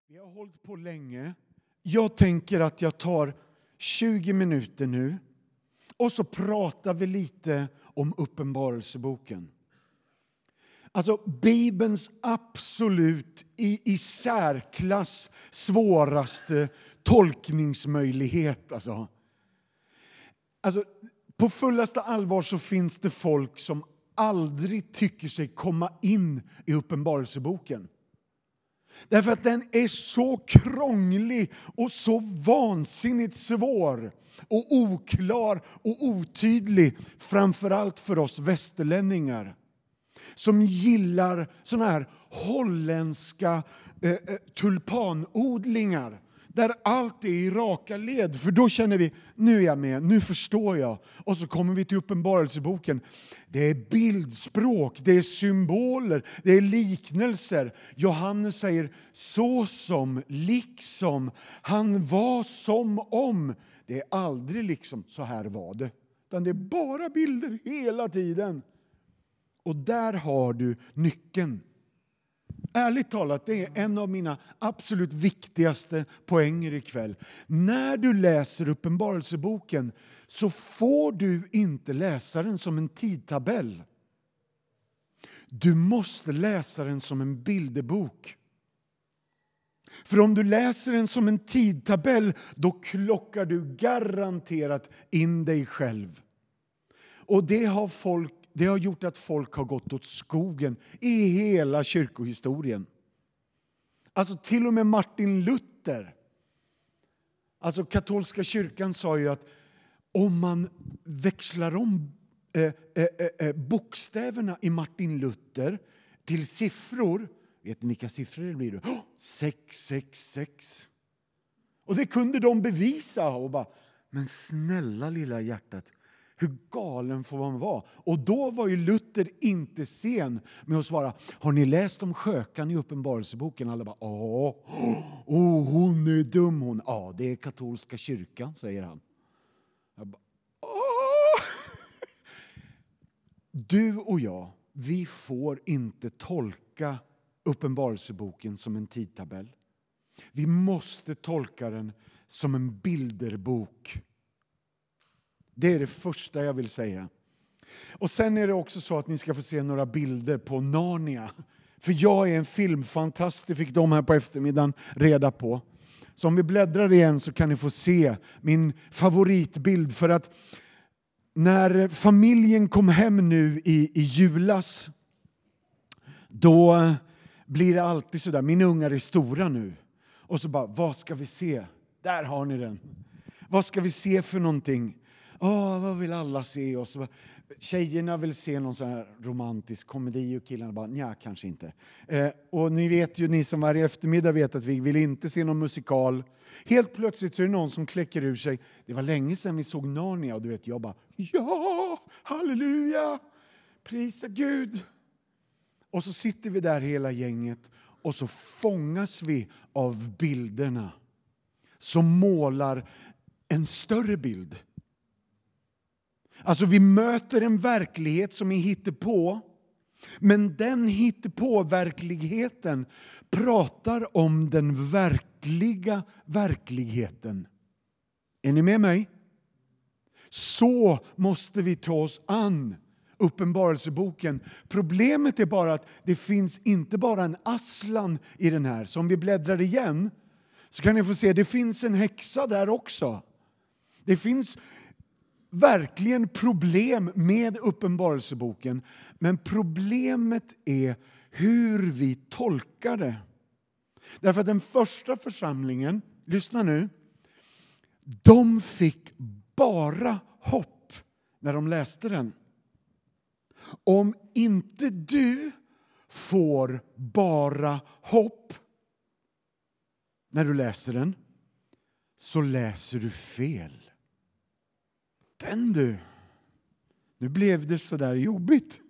Vi har hållit på länge. Jag tänker att jag tar 20 minuter nu. Och så pratar vi lite om Uppenbarelseboken. Alltså Bibelns absolut i särklass svåraste tolkningsmöjlighet. Alltså på fullaste allvar så finns det folk som aldrig tycker sig komma in i Uppenbarelseboken. Därför att den är så krånglig och så vansinnigt svår och oklar och otydlig. Framförallt för oss västerlänningar som gillar såna här holländska tulpanodlingar. Där allt är i raka led. För då känner vi, nu är jag med, nu förstår jag. Och så kommer vi till Uppenbarelseboken. Det är bildspråk, det är symboler, det är liknelser. Johannes säger så som, liksom, han var som om. Det är aldrig liksom, så här var det. Utan det är bara bilder hela tiden. Och där har du nyckeln. Ärligt talat, det är en av mina absolut viktigaste poänger ikväll. När du läser Uppenbarelseboken så får du inte läsa den som en tidtabell. Du måste läsa den som en bilderbok. För om du läser den som en tidtabell, då klockar du garanterat in dig själv. Och det har gjort att folk har gått åt skogen i hela kyrkohistorien. Alltså till och med Martin Luther. Alltså katolska kyrkan sa ju att om man växlar om bokstäverna i Martin Luther till siffror. Vet ni vilka siffror det blir då? 666. Och det kunde de bevisa och bara, men snälla lilla hjärtat. Hur galen får man vara? Och då var ju Luther inte sen med att svara. Har ni läst om skökan i Uppenbarelseboken? Alla bara, hon är dum hon. Ja, det är katolska kyrkan, säger han. Jag bara, Du och jag, vi får inte tolka Uppenbarelseboken som en tidtabell. Vi måste tolka den som en bilderbok. Det är det första jag vill säga. Och sen är det också så att ni ska få se några bilder på Narnia. För jag är en filmfantast, det fick de här på eftermiddagen reda på. Så om vi bläddrar igen så kan ni få se min favoritbild. För att när familjen kom hem nu i julas, då blir det alltid så där. Mina ungar är stora nu. Och så bara, vad ska vi se? Där har ni den. Vad ska vi se för någonting? Vad vill alla se? Och så, tjejerna vill se någon sån här romantisk komedi och killarna bara, nja, kanske inte. Och ni vet ju, ni som varje eftermiddag vet att vi vill inte se någon musikal. Helt plötsligt så är det någon som kläcker ur sig. Det var länge sedan vi såg Narnia och du vet, jag bara, ja, halleluja, prisa Gud. Och så sitter vi där hela gänget och så fångas vi av bilderna som målar en större bild. Alltså vi möter en verklighet som är hittepå. Men den hittepå-verkligheten pratar om den verkliga verkligheten. Är ni med mig? Så måste vi ta oss an Uppenbarelseboken. Problemet är bara att det finns inte bara en Aslan i den här. Så om vi bläddrar igen så kan ni få se att det finns en häxa där också. Det finns verkligen problem med Uppenbarelseboken. Men problemet är hur vi tolkar det. Därför att den första församlingen, lyssna nu, de fick bara hopp när de läste den. Om inte du får bara hopp när du läser den, så läser du fel. Den du. Nu blev det så där jobbigt.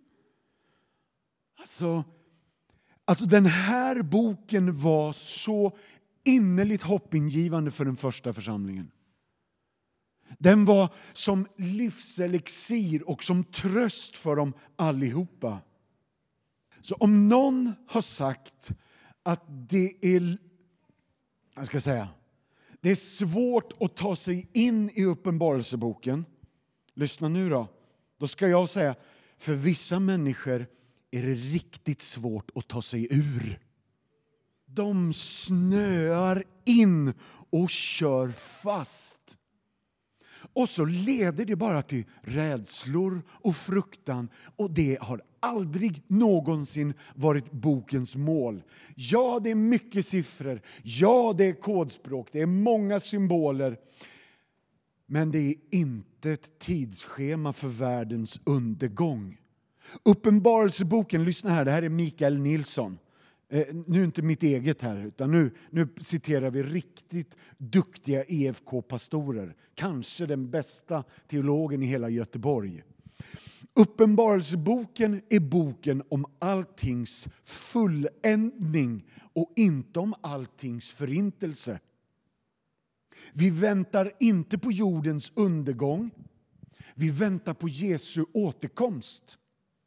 Alltså den här boken var så innerligt hoppingivande för den första församlingen. Den var som livselixir och som tröst för dem allihopa. Så om någon har sagt att det är jag ska säga, det är svårt att ta sig in i Uppenbarelseboken. Lyssna nu då. Då ska jag säga, för vissa människor är det riktigt svårt att ta sig ur. De snöar in och kör fast. Och så leder det bara till rädslor och fruktan. Och det har aldrig någonsin varit bokens mål. Ja, det är mycket siffror. Ja, det är kodspråk. Det är många symboler. Men det är inte ett tidsschema för världens undergång. Uppenbarelseboken, lyssna här, det här är Mikael Nilsson. Nu är inte mitt eget här, utan nu citerar vi riktigt duktiga EFK-pastorer. Kanske den bästa teologen i hela Göteborg. Uppenbarelseboken är boken om alltings fulländning och inte om alltings förintelse. Vi väntar inte på jordens undergång. Vi väntar på Jesu återkomst.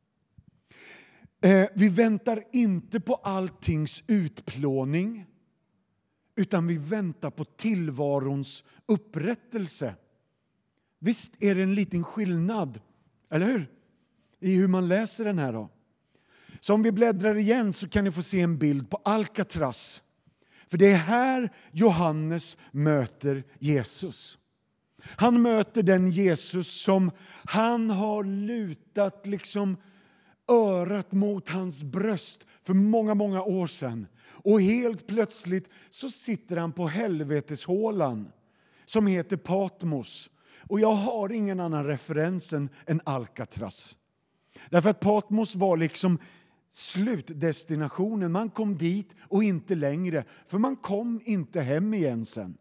Vi väntar inte på alltings utplåning, utan vi väntar på tillvarons upprättelse. Visst är det en liten skillnad, eller hur? I hur man läser den här då. Så om vi bläddrar igen så kan ni få se en bild på Alcatraz. För det är här Johannes möter Jesus. Han möter den Jesus som han har lutat liksom örat mot hans bröst för många, många år sedan. Och helt plötsligt så sitter han på helveteshålan som heter Patmos. Och jag har ingen annan referens än Alcatraz. Därför att Patmos var liksom slutdestinationen. Man kom dit och inte längre. För man kom inte hem igen sen.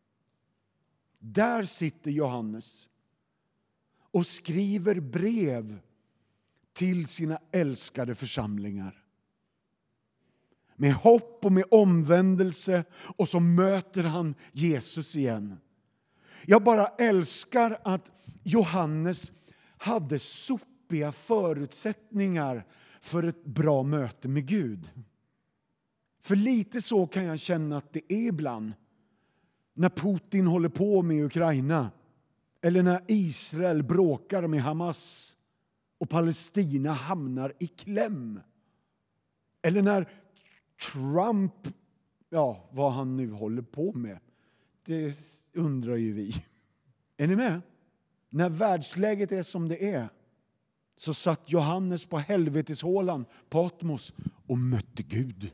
Där sitter Johannes och skriver brev till sina älskade församlingar. Med hopp och med omvändelse, och så möter han Jesus igen. Jag bara älskar att Johannes hade sopiga förutsättningar för ett bra möte med Gud. För lite så kan jag känna att det är ibland. När Putin håller på med Ukraina. Eller när Israel bråkar med Hamas. Och Palestina hamnar i kläm. Eller när Trump, ja, vad han nu håller på med. Det undrar ju vi. Är ni med? När världsläget är som det är, så satt Johannes på helveteshålan, Patmos, och mötte Gud.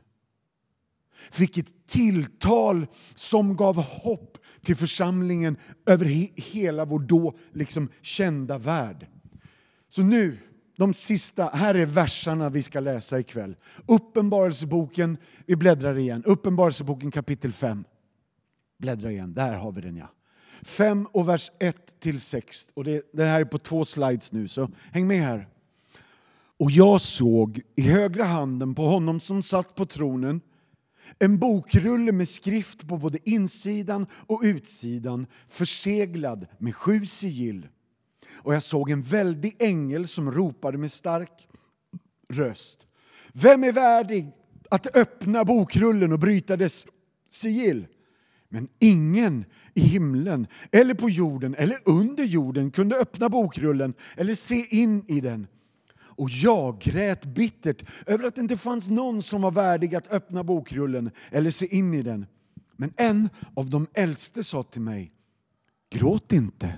Fick ett tilltal som gav hopp till församlingen över hela vår då liksom kända värld. Så nu, de sista, här är versarna vi ska läsa ikväll. Uppenbarelseboken, vi bläddrar igen. Uppenbarelseboken kapitel 5. Bläddra igen, där har vi den, ja. 5 och vers 1-6. Och det här är på 2 slides nu, så häng med här. Och jag såg i högra handen på honom som satt på tronen en bokrulle med skrift på både insidan och utsidan, förseglad med 7 sigill. Och jag såg en väldig ängel som ropade med stark röst. Vem är värdig att öppna bokrullen och bryta dess sigill? Men ingen i himlen eller på jorden eller under jorden kunde öppna bokrullen eller se in i den. Och jag grät bittert över att det inte fanns någon som var värdig att öppna bokrullen eller se in i den. Men en av de äldste sa till mig, gråt inte.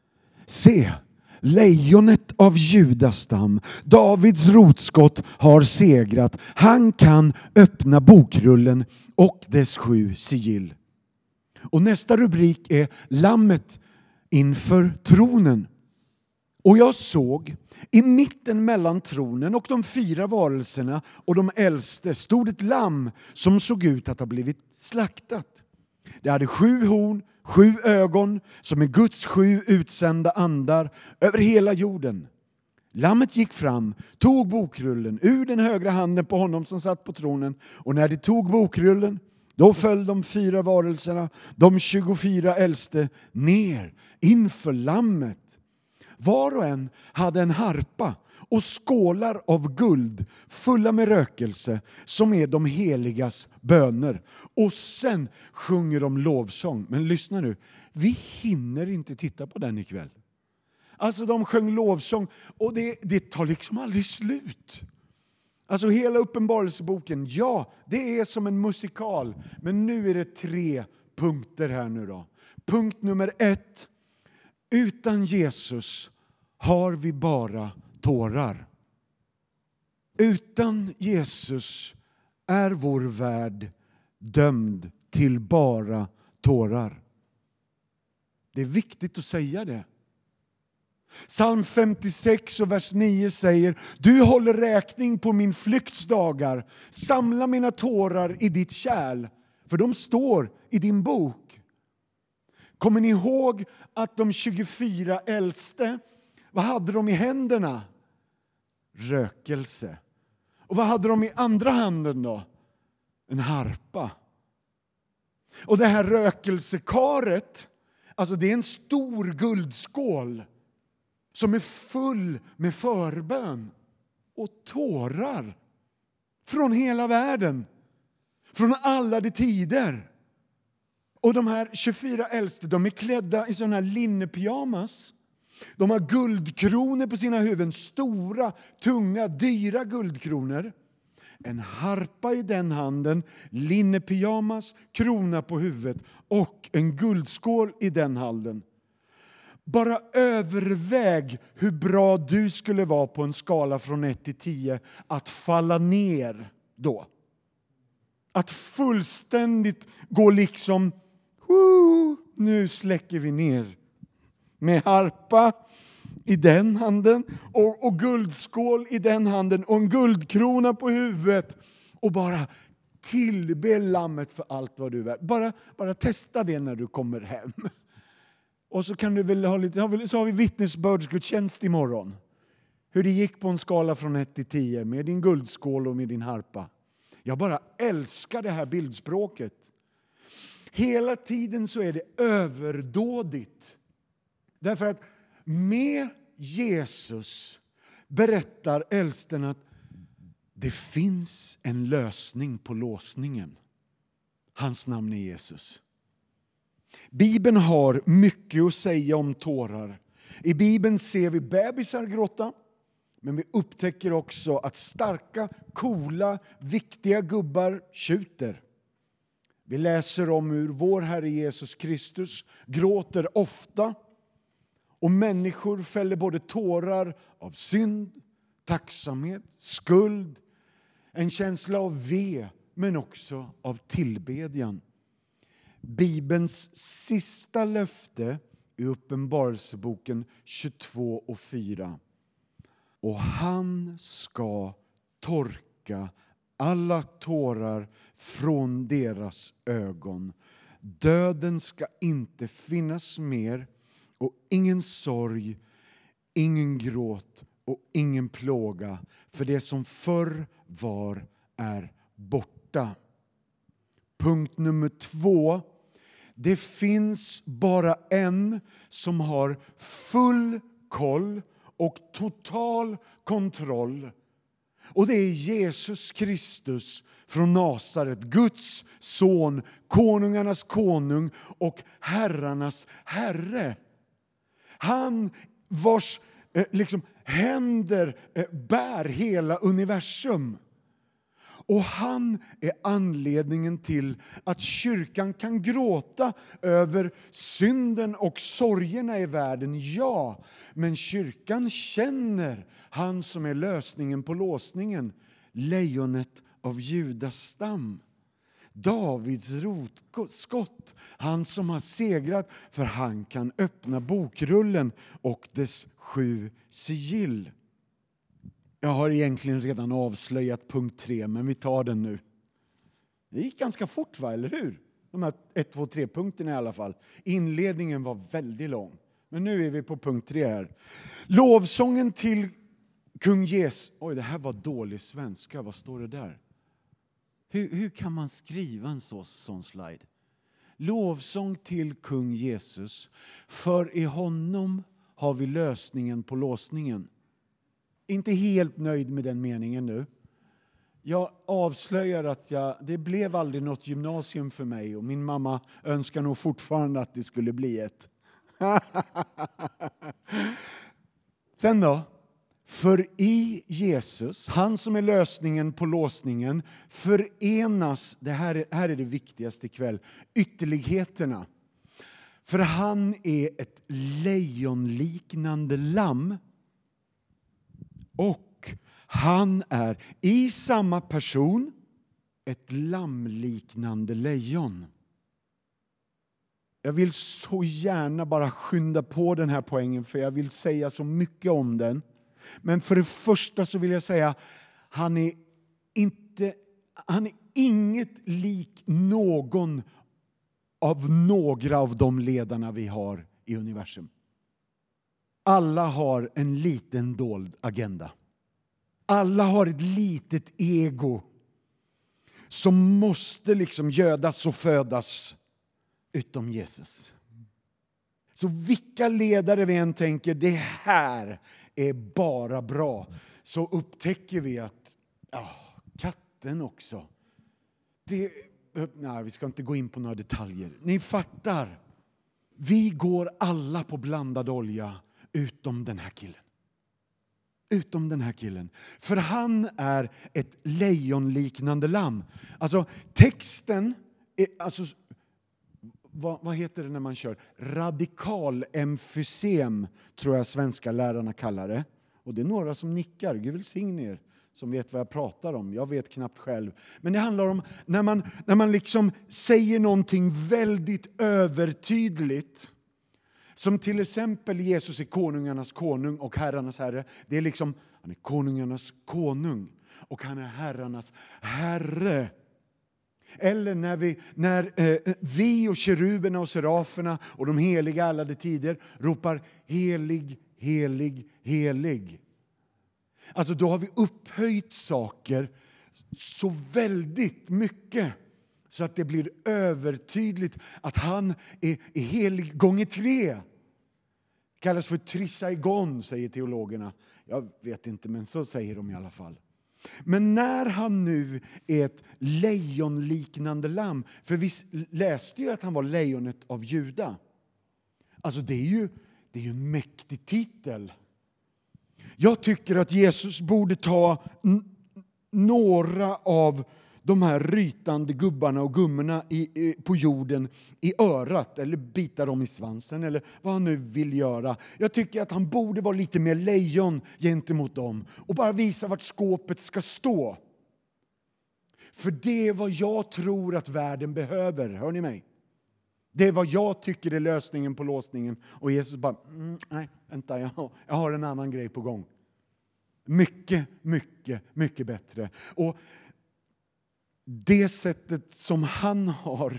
Se, lejonet av Judastam, Davids rotskott, har segrat. Han kan öppna bokrullen och dess 7 sigill. Och nästa rubrik är Lammet inför tronen. Och jag såg i mitten mellan tronen och de 4 varelserna och de äldste stod ett lamm som såg ut att ha blivit slaktat. Det hade 7 horn, 7 ögon som är Guds 7 utsända andar över hela jorden. Lammet gick fram, tog bokrullen ur den högra handen på honom som satt på tronen. Och när de tog bokrullen, då föll de 4 varelserna, de 24 äldste, ner inför lammet. Var och en hade en harpa och skålar av guld fulla med rökelse som är de heligas böner. Och sen sjunger de lovsång. Men lyssna nu, vi hinner inte titta på den ikväll. Alltså de sjöng lovsång och det tar liksom aldrig slut. Alltså hela Uppenbarelseboken, ja, det är som en musikal. Men nu är det 3 punkter här nu då. Punkt nummer 1. Utan Jesus har vi bara tårar. Utan Jesus är vår värld dömd till bara tårar. Det är viktigt att säga det. Psalm 56 och vers 9 säger: Du håller räkning på min flykts dagar. Samla mina tårar i ditt kärl, för de står i din bok. Kommer ni ihåg att de 24 äldste, vad hade de i händerna? Rökelse. Och vad hade de i andra handen då? En harpa. Och det här rökelsekaret, alltså det är en stor guldskål som är full med förbön och tårar från hela världen, från alla de tider. Och de här 24 äldste, de är klädda i sådana här linnepyjamas. De har guldkronor på sina huvuden, stora, tunga, dyra guldkronor. En harpa i den handen, linnepyjamas, krona på huvudet och en guldskål i den handen. Bara överväg hur bra du skulle vara på en skala från 1 till 10 att falla ner då. Att fullständigt gå liksom, nu släcker vi ner. Med harpa i den handen och guldskål i den handen och en guldkrona på huvudet. Och bara tillbe lammet för allt vad du är. Bara testa det när du kommer hem. Och så kan du väl ha lite, så har vi vittnesbördsgudstjänst imorgon. Hur det gick på en skala från 1 till 10 med din guldskål och med din harpa. Jag bara älskar det här bildspråket. Hela tiden så är det överdådigt. Därför att med Jesus berättar äldsten att det finns en lösning på låsningen. Hans namn är Jesus. Bibeln har mycket att säga om tårar. I Bibeln ser vi bebisar gråta, men vi upptäcker också att starka, coola, viktiga gubbar tjuter. Vi läser om hur vår Herre Jesus Kristus gråter ofta och människor fäller både tårar av synd, tacksamhet, skuld, en känsla av ve, men också av tillbedjan. Bibelns sista löfte i Uppenbarelseboken 22 och 4. Och han ska torka alla tårar från deras ögon. Döden ska inte finnas mer och ingen sorg, ingen gråt och ingen plåga. För det som förr var är borta. Punkt nummer 2. Det finns bara en som har full koll och total kontroll. Och det är Jesus Kristus från Nasaret, Guds son, konungarnas konung och herrarnas herre. Han vars händer bär hela universum. Och han är anledningen till att kyrkan kan gråta över synden och sorgerna i världen. Ja, men kyrkan känner han som är lösningen på låsningen. Lejonet av Judas stam. Davids rotskott. Han som har segrat, för han kan öppna bokrullen och dess 7 sigill. Jag har egentligen redan avslöjat punkt 3, men vi tar den nu. Det gick ganska fort, va, eller hur? De här 1, 2, 3 punkterna i alla fall. Inledningen var väldigt lång. Men nu är vi på punkt 3 här. Lovsången till kung Jesus. Oj, det här var dålig svenska. Vad står det där? Hur kan man skriva en sån slide? Lovsång till kung Jesus. För i honom har vi lösningen på låsningen. Inte helt nöjd med den meningen nu. Jag avslöjar att det blev aldrig något gymnasium för mig och min mamma önskar nog fortfarande att det skulle bli ett. Sen då? För i Jesus, han som är lösningen på låsningen, förenas, här är det viktigaste ikväll, ytterligheterna. För han är ett lejonliknande lamm. Och han är i samma person ett lammliknande lejon. Jag vill så gärna bara skynda på den här poängen för jag vill säga så mycket om den. Men för det första så vill jag säga han är inget lik någon av några av de ledarna vi har i universum. Alla har en liten dold agenda. Alla har ett litet ego som måste liksom gödas och födas utom Jesus. Så vilka ledare vi än tänker, det här är bara bra, så upptäcker vi att katten också. Nej, vi ska inte gå in på några detaljer. Ni fattar. Vi går alla på blandad olja utom den här killen. Utom den här killen. För han är ett lejonliknande lamm. Alltså texten är, alltså, vad heter det när man kör? Radikalemfysem tror jag svenska lärarna kallar det. Och det är några som nickar. Gud välsigne er som vet vad jag pratar om. Jag vet knappt själv. Men det handlar om när man liksom säger någonting väldigt övertydligt. Som till exempel Jesus är konungarnas konung och herrarnas herre. Det är liksom, han är konungarnas konung och han är herrarnas herre. Eller när vi och keruberna och seraferna och de heliga alla de tider ropar helig, helig, helig. Alltså då har vi upphöjt saker så väldigt mycket så att det blir övertydligt att han är helig gånger 3. Det kallas för trisaigon, säger teologerna. Jag vet inte, men så säger de i alla fall. Men när han nu är ett lejonliknande lamm, för vi läste ju att han var lejonet av Juda. Alltså det är ju en mäktig titel. Jag tycker att Jesus borde ta några av de här rytande gubbarna och gummorna på jorden i örat eller bita dem i svansen eller vad han nu vill göra. Jag tycker att han borde vara lite mer lejon gentemot dem och bara visa vart skåpet ska stå. För det är vad jag tror att världen behöver, hör ni mig? Det är vad jag tycker är lösningen på låsningen. Och Jesus bara, nej, vänta, jag har en annan grej på gång. Mycket, mycket, mycket bättre. Och det sättet som han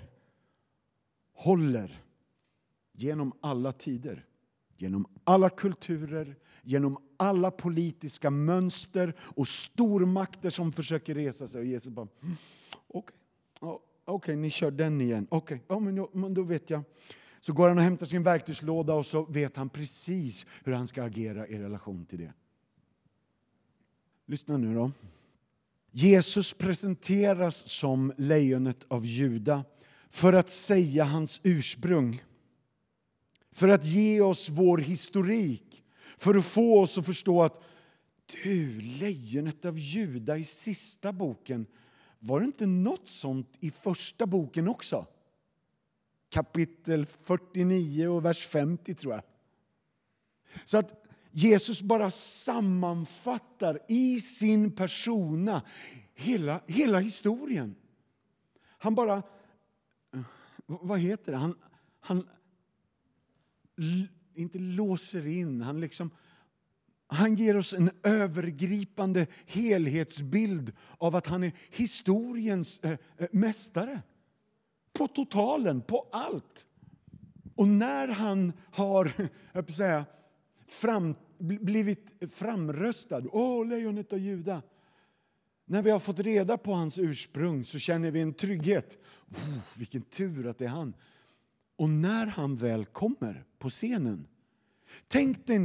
håller genom alla tider, genom alla kulturer, genom alla politiska mönster och stormakter som försöker resa sig. Och Jesus bara, okej, ni kör den igen. Okej, men då vet jag. Så går han och hämtar sin verktygslåda och så vet han precis hur han ska agera i relation till det. Lyssna nu då. Jesus presenteras som lejonet av Juda för att säga hans ursprung. För att ge oss vår historik. För att få oss att förstå att lejonet av Juda i sista boken, var det inte något sånt i första boken också? Kapitel 49 och vers 50 tror jag. Så att Jesus bara sammanfattar i sin persona hela historien. Han bara, vad heter det? Han inte låser in, han ger oss en övergripande helhetsbild av att han är historiens mästare. På totalen, på allt. Och när han har, blivit framröstad, lejonet av Juda. När vi har fått reda på hans ursprung så känner vi en trygghet. Vilken tur att det är han. Och när han väl kommer på scenen, Tänk dig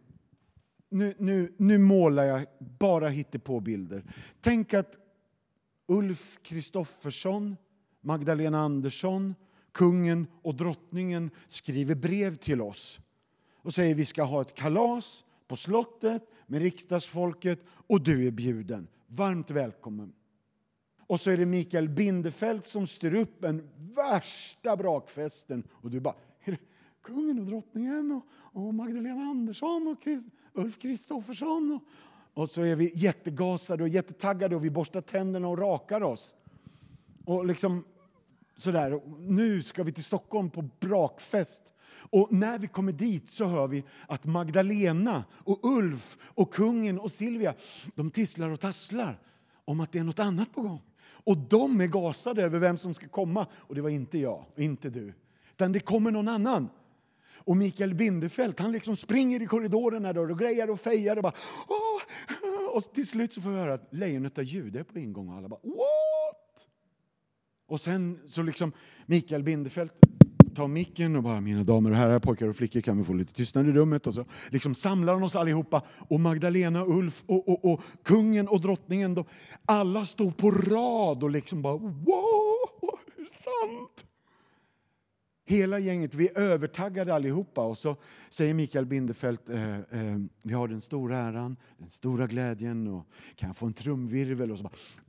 nu målar jag bara hittepåbilder. Tänk att Ulf Kristoffersson, Magdalena Andersson, kungen och drottningen skriver brev till oss och säger vi ska ha ett kalas på slottet med riksdagsfolket och du är bjuden. Varmt välkommen. Och så är det Mikael Bindefeld som styr upp en värsta brakfesten och du bara, kungen och drottningen och Magdalena Andersson och Ulf Kristoffersson och så är vi jättegasade och jättetaggade och vi borstar tänderna och rakar oss. Och liksom sådär, nu ska vi till Stockholm på brakfest. Och när vi kommer dit så hör vi att Magdalena och Ulf och kungen och Silvia, de tisslar och tasslar om att det är något annat på gång. Och de är gasade över vem som ska komma. Och det var inte jag, inte du. Utan det kommer någon annan. Och Mikael Bindefeld, han liksom springer i korridorerna där och grejar och fejar och bara åh! Och till slut så får vi höra att lejonet av Juda är på ingång och alla bara what? Och sen så liksom Mikael Bindefeld tar micken och bara mina damer och herrar, pojkar och flickor, kan vi få lite tystnad i rummet? Och så liksom samlar han oss allihopa och Magdalena, Ulf och kungen och drottningen, alla står på rad och liksom bara wow, är det sant? Hela gänget, vi är övertaggade allihopa och så säger Mikael Bindefeld, vi har den stora äran, den stora glädjen och kan jag få en trumvirvel och så bara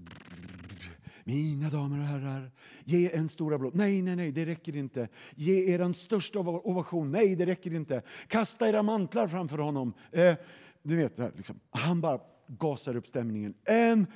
mina damer och herrar, ge en stor applåd. Nej, det räcker inte. Ge er en största ovation. Nej, det räcker inte. Kasta era mantlar framför honom. Du vet, liksom. Han bara gasar upp stämningen. En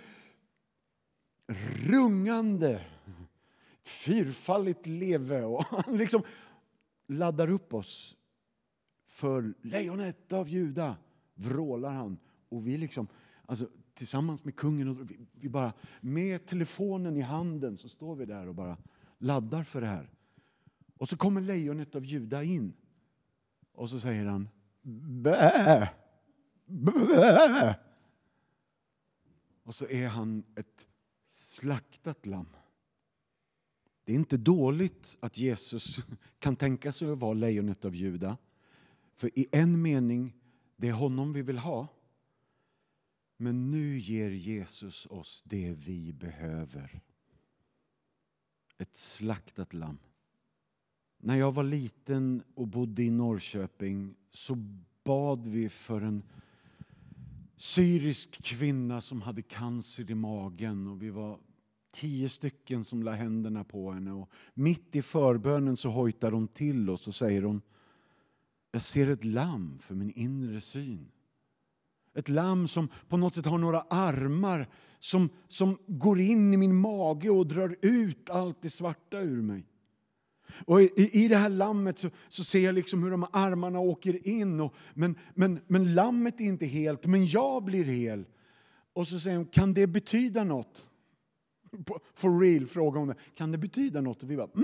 rungande, fyrfaldigt leve. Och han liksom laddar upp oss för lejonet av Juda. Vrålar han. Och vi liksom, alltså tillsammans med kungen och vi bara med telefonen i handen så står vi där och bara laddar för det här. Och så kommer lejonet av Juda in. Och så säger han bä. Bä. Och så är han ett slaktat lamm. Det är inte dåligt att Jesus kan tänka sig att vara lejonet av Juda. För i en mening, det är honom vi vill ha. Men nu ger Jesus oss det vi behöver. Ett slaktat lamm. När jag var liten och bodde i Norrköping så bad vi för en syrisk kvinna som hade cancer i magen. Och vi var 10 stycken som la händerna på henne. Och mitt i förbönen så hojtar hon till oss och säger hon, jag ser ett lamm för min inre syn. Ett lamm som på något sätt har några armar som går in i min mage och drar ut allt det svarta ur mig. Och i det här lammet så ser jag liksom hur de här armarna åker in. Men lammet är inte helt, men jag blir hel. Och så säger hon, kan det betyda något? For real, fråga hon det. Kan det betyda något? Och vi bara,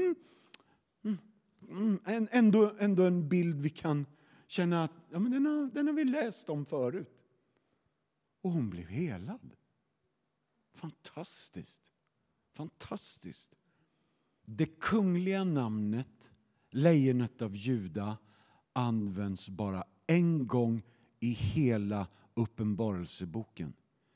ändå en bild vi kan känna att ja, men den har vi läst om förut. Och hon blev helad. Fantastiskt. Fantastiskt. Det kungliga namnet, lejonet av Juda, används bara en gång i hela uppenbarelseboken.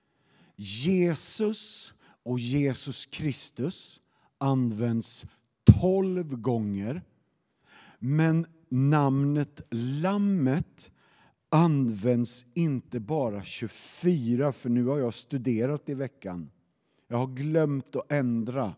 Jesus och Jesus Kristus används 12 gånger. Men namnet lammet används inte bara 24, för nu har jag studerat i veckan. Jag har glömt att ändra.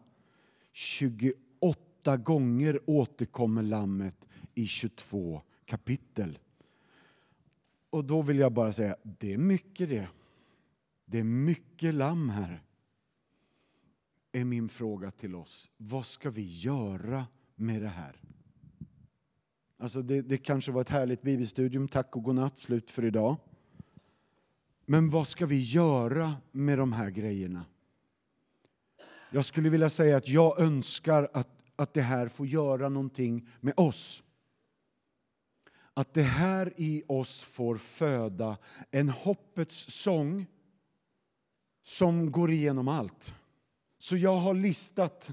28 gånger återkommer lammet i 22 kapitel. Och då vill jag bara säga, det är mycket det. Det är mycket lamm här. Är min fråga till oss. Vad ska vi göra med det här? Alltså det kanske var ett härligt bibelstudium. Tack och godnatt, slut för idag. Men vad ska vi göra med de här grejerna? Jag skulle vilja säga att jag önskar att det här får göra någonting med oss. Att det här i oss får föda en hoppets sång som går igenom allt. Så jag har listat,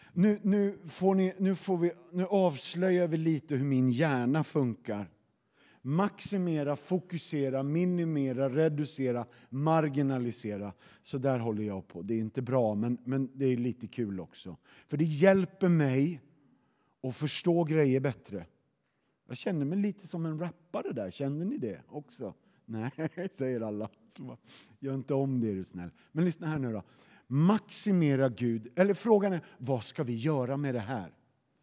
nu avslöjar vi lite hur min hjärna funkar. Maximera, fokusera, minimera, reducera, marginalisera. Så där håller jag på. Det är inte bra, men det är lite kul också. För det hjälper mig att förstå grejer bättre. Jag känner mig lite som en rappare där. Känner ni det också? Nej, säger alla. Gör inte om det, är du snäll. Men lyssna här nu då. Maximera Gud. Eller frågan är, vad ska vi göra med det här?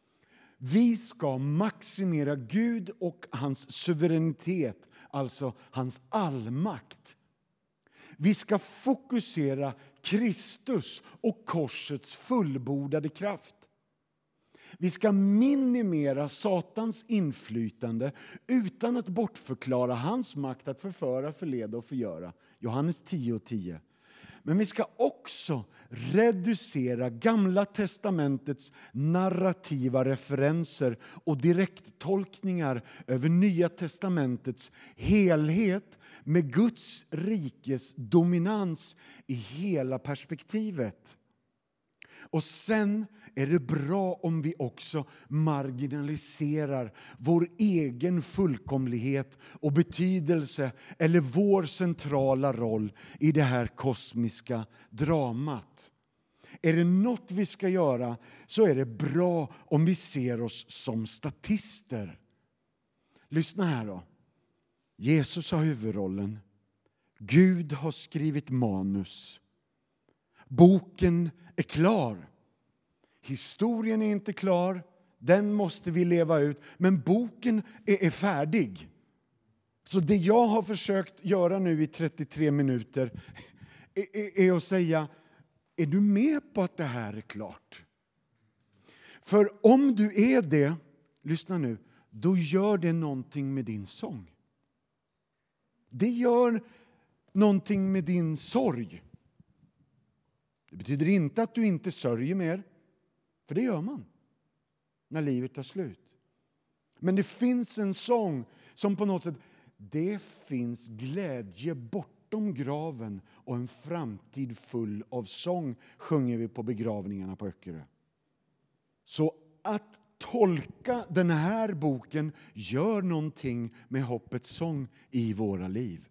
Vi ska maximera Gud och hans suveränitet, alltså hans allmakt. Vi ska fokusera Kristus och korsets fullbordade kraft. Vi ska minimera Satans inflytande utan att bortförklara hans makt att förföra, förleda och förgöra. Johannes 10:10. Men vi ska också reducera Gamla testamentets narrativa referenser och direkttolkningar över Nya testamentets helhet med Guds rikes dominans i hela perspektivet. Och sen är det bra om vi också marginaliserar vår egen fullkomlighet och betydelse eller vår centrala roll i det här kosmiska dramat. Är det något vi ska göra så är det bra om vi ser oss som statister. Lyssna här då. Jesus har huvudrollen. Gud har skrivit manus. Boken är klar. Historien är inte klar. Den måste vi leva ut. Men boken är färdig. Så det jag har försökt göra nu i 33 minuter är att säga, är du med på att det här är klart? För om du är det, lyssna nu, då gör det någonting med din sång. Det gör någonting med din sorg. Det betyder inte att du inte sörjer mer, för det gör man när livet tar slut. Men det finns en sång som på något sätt, det finns glädje bortom graven och en framtid full av sång, sjunger vi på begravningarna på Öckerö. Så att tolka den här boken gör någonting med hoppets sång i våra liv.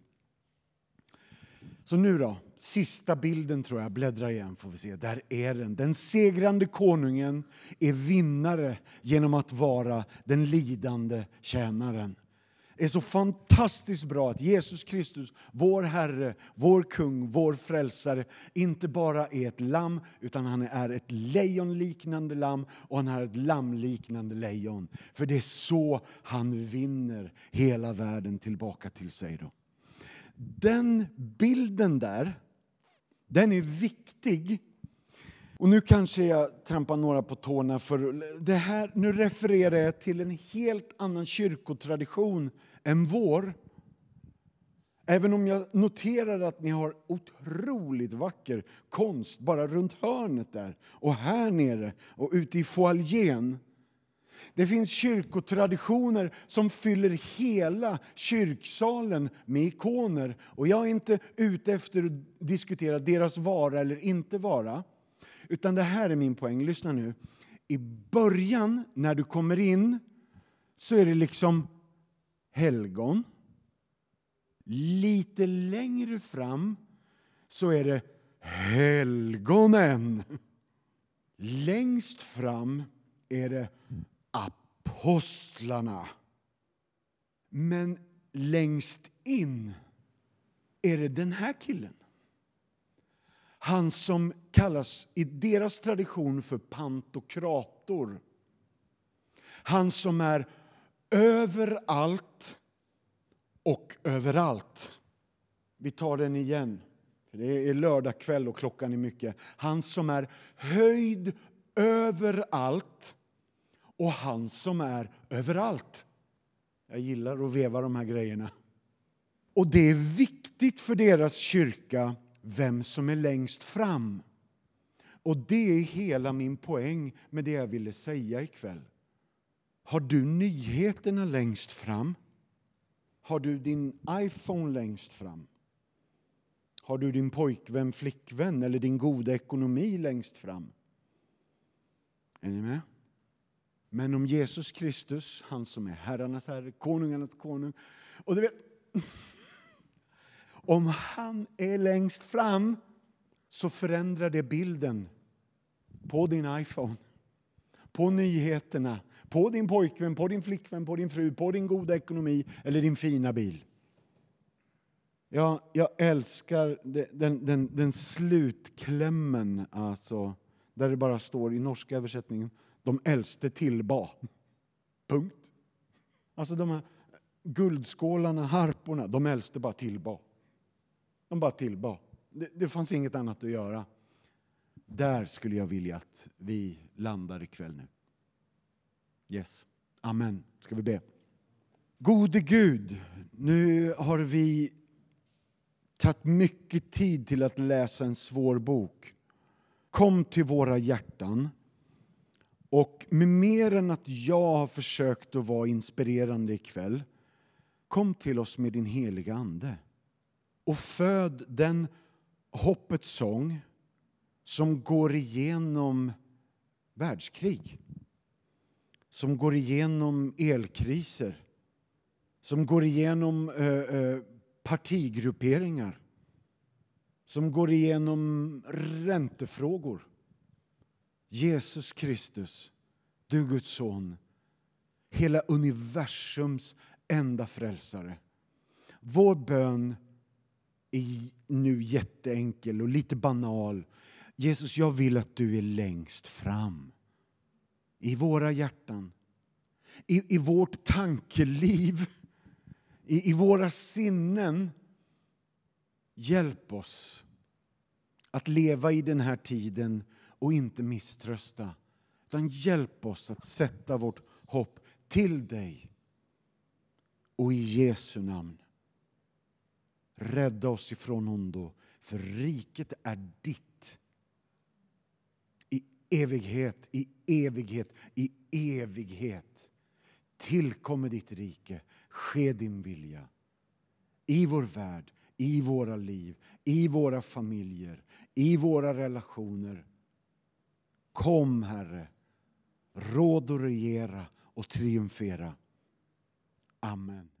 Så nu då, sista bilden tror jag, bläddra igen får vi se. Där är den. Den segrande konungen är vinnare genom att vara den lidande tjänaren. Det är så fantastiskt bra att Jesus Kristus, vår Herre, vår kung, vår frälsare, inte bara är ett lamm, utan han är ett lejonliknande lamm och han är ett lammliknande lejon. För det är så han vinner hela världen tillbaka till sig då. Den bilden där, den är viktig. Och nu kanske jag trampar några på tårna för det här. Nu refererar jag till en helt annan kyrkotradition än vår. Även om jag noterar att ni har otroligt vacker konst bara runt hörnet där. Och här nere och ute i foajén. Det finns kyrkotraditioner som fyller hela kyrksalen med ikoner. Och jag är inte ute efter att diskutera deras vara eller inte vara. Utan det här är min poäng. Lyssna nu. I början när du kommer in så är det liksom helgon. Lite längre fram så är det helgonen. Längst fram är det apostlarna. Men längst in är det den här killen. Han som kallas i deras tradition för pantokrator. Han som är överallt och överallt. Vi tar den igen. Det är lördag kväll och klockan är mycket. Han som är höjd överallt och han som är överallt. Jag gillar att veva de här grejerna. Och det är viktigt för deras kyrka vem som är längst fram. Och det är hela min poäng med det jag ville säga ikväll. Har du nyheterna längst fram? Har du din iPhone längst fram? Har du din pojkvän, flickvän eller din goda ekonomi längst fram? Är ni med? Men om Jesus Kristus, han som är herrarnas herre, konungarnas konung. Och du vet, om han är längst fram så förändrar det bilden på din iPhone, på nyheterna, på din pojkvän, på din flickvän, på din fru, på din goda ekonomi eller din fina bil. Jag älskar den slutklämmen, alltså, där det bara står i norska översättningen, de äldste tillba. Punkt. Alltså de här guldskålarna, harporna, de äldste bara tillba. De bara tillba. Det fanns inget annat att göra. Där skulle jag vilja att vi landar ikväll nu. Yes. Amen. Ska vi be. Gode Gud, nu har vi tagit mycket tid till att läsa en svår bok. Kom till våra hjärtan. Och med mer än att jag har försökt att vara inspirerande ikväll, kom till oss med din heliga ande. Och föd den hoppets sång som går igenom världskrig. Som går igenom elkriser. Som går igenom partigrupperingar. Som går igenom räntefrågor. Jesus Kristus, du Guds son, hela universums enda frälsare. Vår bön är nu jätteenkel och lite banal. Jesus, jag vill att du är längst fram. I våra hjärtan. I vårt tankeliv. I våra sinnen. Hjälp oss att leva i den här tiden och inte misströsta. Utan hjälp oss att sätta vårt hopp till dig. Och i Jesu namn. Rädda oss ifrån ondo. För riket är ditt. I evighet, i evighet, i evighet. Tillkommer ditt rike. Ske din vilja. I vår värld, i våra liv, i våra familjer, i våra relationer. Kom, Herre. Råd och regera och triumfera. Amen.